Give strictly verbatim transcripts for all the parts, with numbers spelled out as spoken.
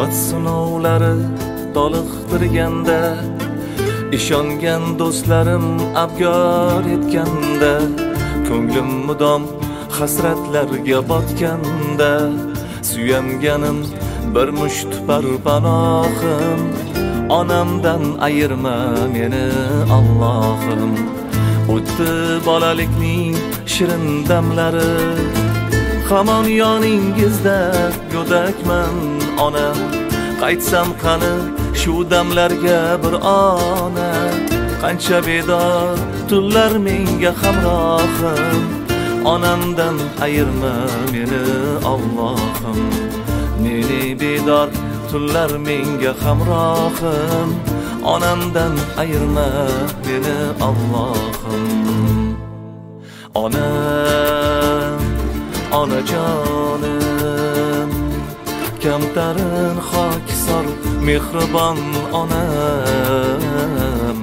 hayot sinovlari toliqtirganda, ishongan do'stlarim abgor etganda, ko'nglim mudom hasratlarga botganda, suyamganim bir mushtpar panohim, onamdan ayirma meni Allohim. O'tdi bolalikning shirin damlari, hamon yoningizda go'dakman ona. Qaytsam qani shu damlarga bir ona, qancha bedor tunlar menga hamrohim, onamdan ayirma meni Allohim. Meni bedor tunlar menga hamrohim, onamdan ayirma meni Allohim. Onam, onajonim, kamtarin xokisor mehribon onam.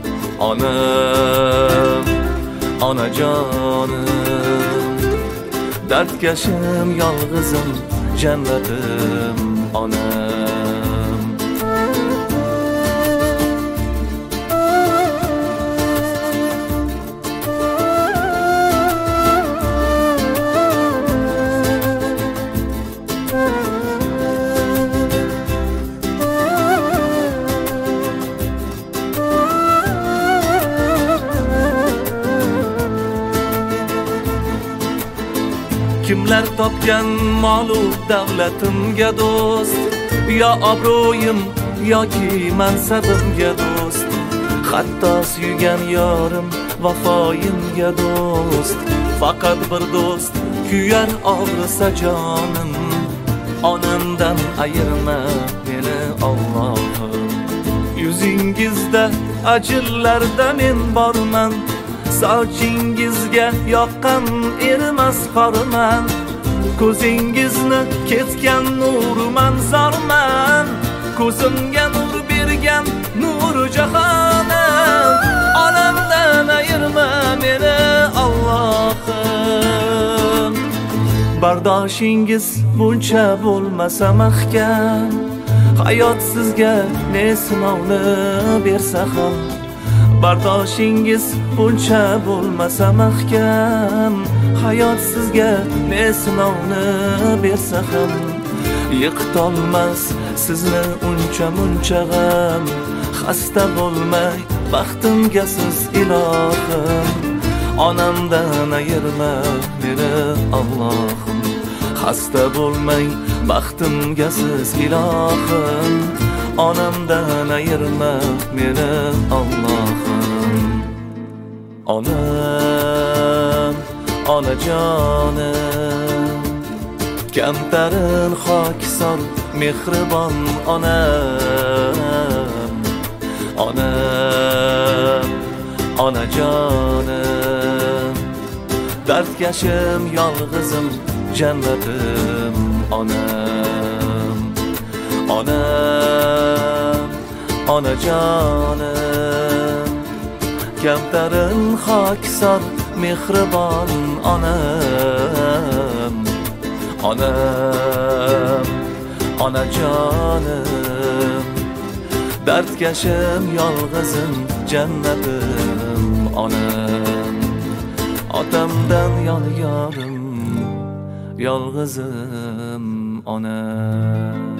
Onam, onajonim, dardkashim yolg'izim jannatim onam. Kimlar topgan molu davlatimga do'st, yo obro'yim yoki mansabimga do'st, hatto suygan yorim vafoyimga do'st. Faqat bir do'st kuyar og'risa jonim, onamdan ayirma meni Allohim. Yuzingizda ajillarda men borman, sochingizga yoqqan erimas qorman, ko'zingizni ketgan nurman zorman, ko'zimga nur bergan nuru jahonim, onamdan ayirma meni Allohim. Bardoshingiz buncha bo'lmasa mahkam, hayot sizga ne sinovni bersa ham, bardoshingiz buncha bo'lmasa mahkam, hayot sizga ne sinovni bersa ham, yiqitolmas sizni uncha muncha g'am. Xasta bo'lmay baxtimga siz ilohim, onamdan ayirma meni Allohim. Xasta bo'lmang baxtimga siz ilohim, onamdan ayirma meni Allohim. Onam, onajonim, kamtarin xokisor mehribon onam. Onam, onajonim, dardkashim yolg'izim jannatim onam. Onam, onajonim, kamtarin xokisor mehribon onam. Onam, onajonim, dardkashim yolg'izim jannatim onam. Otamdan yodgorim yolg'izim onam.